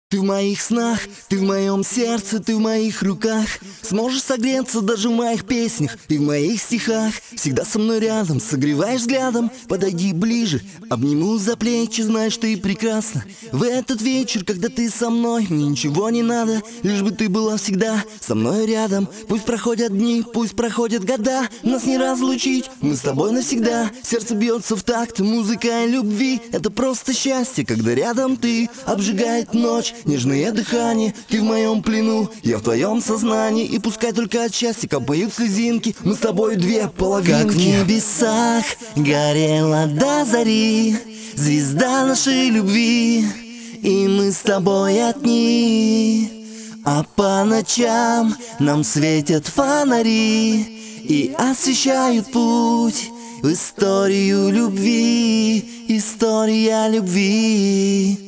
Ты в моих снах, ты в моем сердце, ты в моих руках. Сможешь согреться даже в моих песнях и в моих стихах. Всегда со мной рядом, согреваешь взглядом. Подойди ближе, обниму за плечи, знаешь, ты прекрасна. В этот вечер, когда ты со мной, мне ничего не надо, лишь бы ты была всегда со мной рядом. Пусть проходят дни, пусть проходят года, нас не разлучить, мы с тобой навсегда. Сердце бьется в такт, музыка любви. Это просто счастье, когда рядом ты. Обжигает ночь, нежное дыхание. Ты в моем плену, я в твоем сознании. И пускай только от счастья капают слезинки, мы с тобой две половинки. Как в небесах горела до зари звезда нашей любви, и мы с тобой одни. А по ночам нам светят фонари и освещают путь в историю любви, история любви.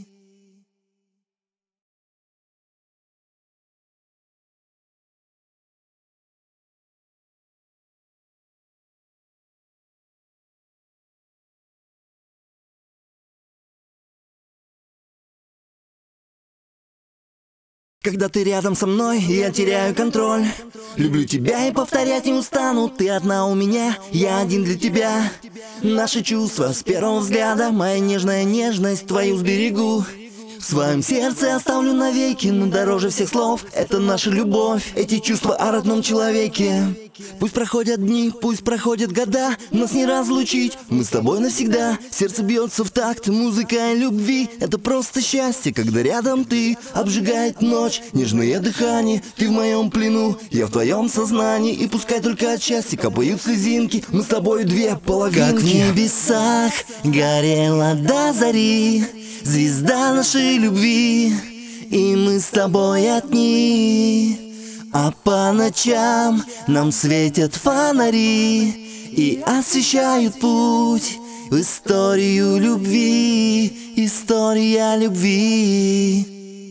Когда ты рядом со мной, я теряю контроль. Люблю тебя и повторять не устану. Ты одна у меня, я один для тебя. Наши чувства с первого взгляда, моя нежная нежность твою сберегу. В своем сердце оставлю навеки, но дороже всех слов это наша любовь, эти чувства о родном человеке. Пусть проходят дни, пусть проходят года, нас не разлучить, мы с тобой навсегда. Сердце бьется в такт, музыка любви. Это просто счастье, когда рядом ты. Обжигает ночь, нежное дыхание. Ты в моем плену, я в твоем сознании. И пускай только от счастья капают слезинки, мы с тобой две половинки. Как в небесах горела до зари звезда нашей любви, и мы с тобой одни. А по ночам нам светят фонари и освещают путь в историю любви, история любви.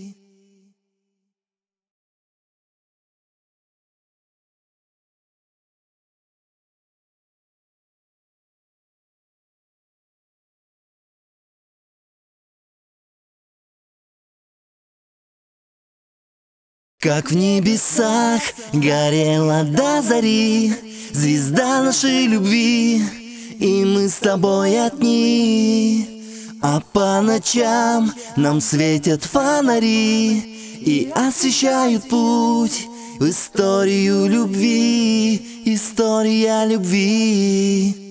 Как в небесах горела до зари звезда нашей любви, и мы с тобой одни. А по ночам нам светят фонари и освещают путь в историю любви, история любви.